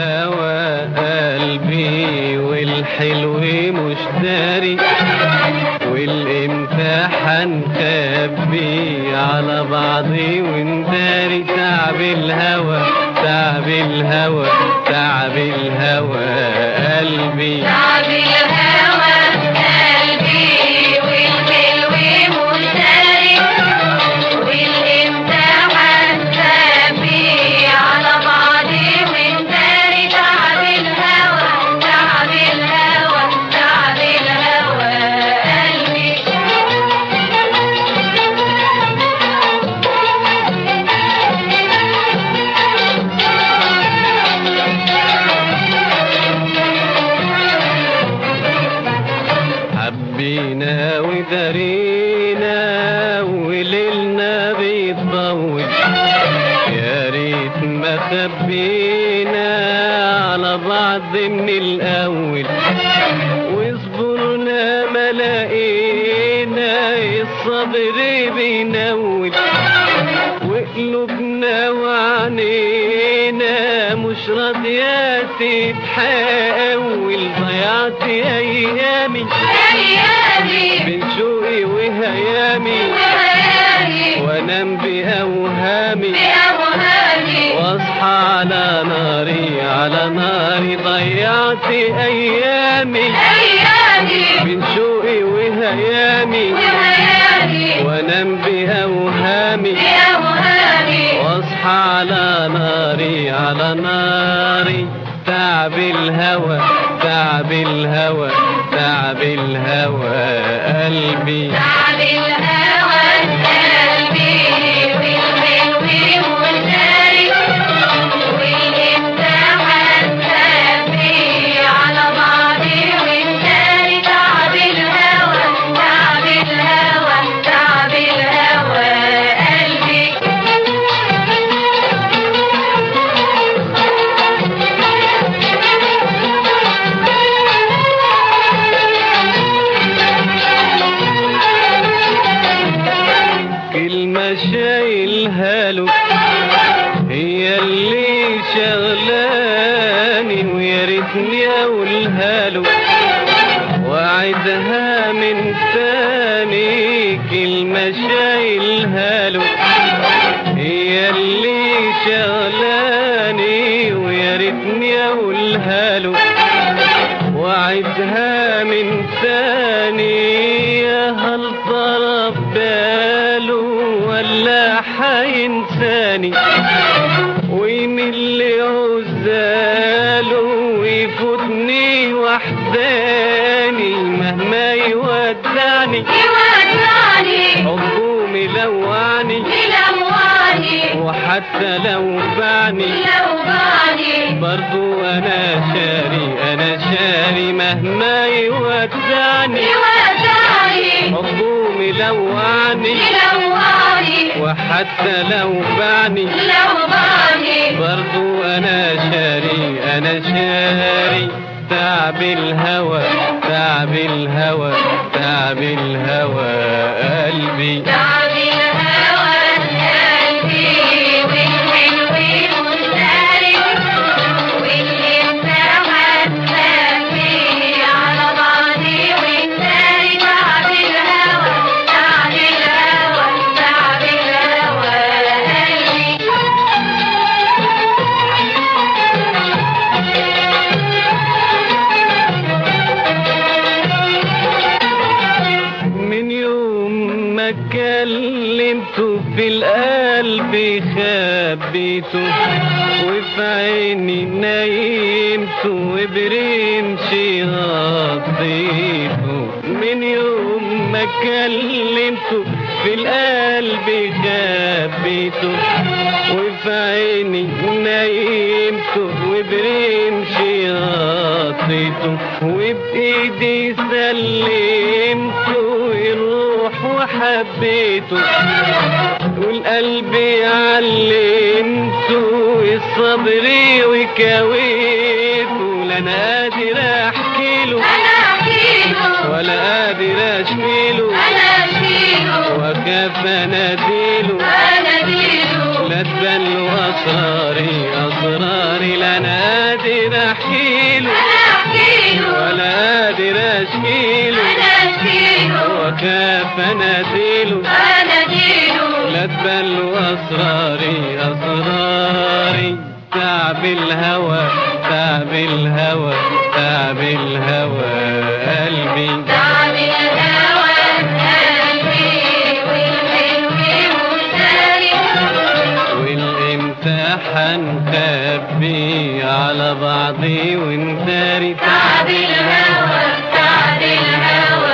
الهوى قلبي والحلو مش داري، والامتحان خبي على بعضي ونداري. تعب الهوى تعب الهوى تعب الهوى قلبي، تعب الهوى قلبي والحلو مش داري، والامتحان خبي على بعضي ونداري. تعب الهوى تعب الهوى تعب الهوى قلبي. حبينا ودارينا وليلنا بيطول، يا ريت ما خبينا على بعض من الأول، وصبرنا ما لقينا الصبر بينول، وقلوبنا وعنينا مش راضية تتحول. ضيعت أيامي بين شوقي وهيامي، وانام بأوهامي واصحى على ناري على ناري. ضيعت أيامي بين شوقي وهيامي، وانام بأوهامي واصحى على ناري على ناري. تعب الهوى تعب الهوى تعب الهوى قلبي، تعب الهوى قلبي والحلو مش داري، والامتحان خبي على بعضي ونداري. تعب الهوى تعب الهوى تعب الهوى قلبي. كلمة شايلها له هي اللي شغلاني، ويا ريتني اقولها له واعدها من تاني. كلمة شايلها له هي اللي شغلاني، ويا ريتني اقولها له واعدها من تاني. يا هل ضرب باله ولا حينساني، ويميل لعزاله ويفوتني وحداني. مهما يودعني حبه ملوعني، وحتى لو باعني برضو انا شاري انا شاري. مهما يودعني حبه ملوعني، وحتى لو باعني برضو انا شاري انا شاري. تعب الهوى تعب الهوى تعب الهوى قلبي، تعب الهوى قلبي والحلو مش داري، والامتحان خبي على بعضي ونداري. تعب الهوى تعب الهوى تعب الهوى قلبي. من يوم ما كلمته في القلب خبيته، وفي عيني نايمته وبرمشي غطيته. من يوم ما كلمته في القلب خبيته، وفي عيني نايمته وبرمشي غطيته. وبإيدي سلمته الروح وحبيته، والقلب علمته الصبر وكويته. لا انا قادر احكيله ولا قادر اشكيله، وكيف اناديله لا تبان له اسراري اسراري. لا انا قادر خاف اناديله لا تبلوا اسراري اسراري تعب الهوى تعب الهوى تعب الهوى قلبي تعب الهوى قلبي والحلو والساري والامتحان خبي على بعضي ونداري تعب الهوى تعب الهوى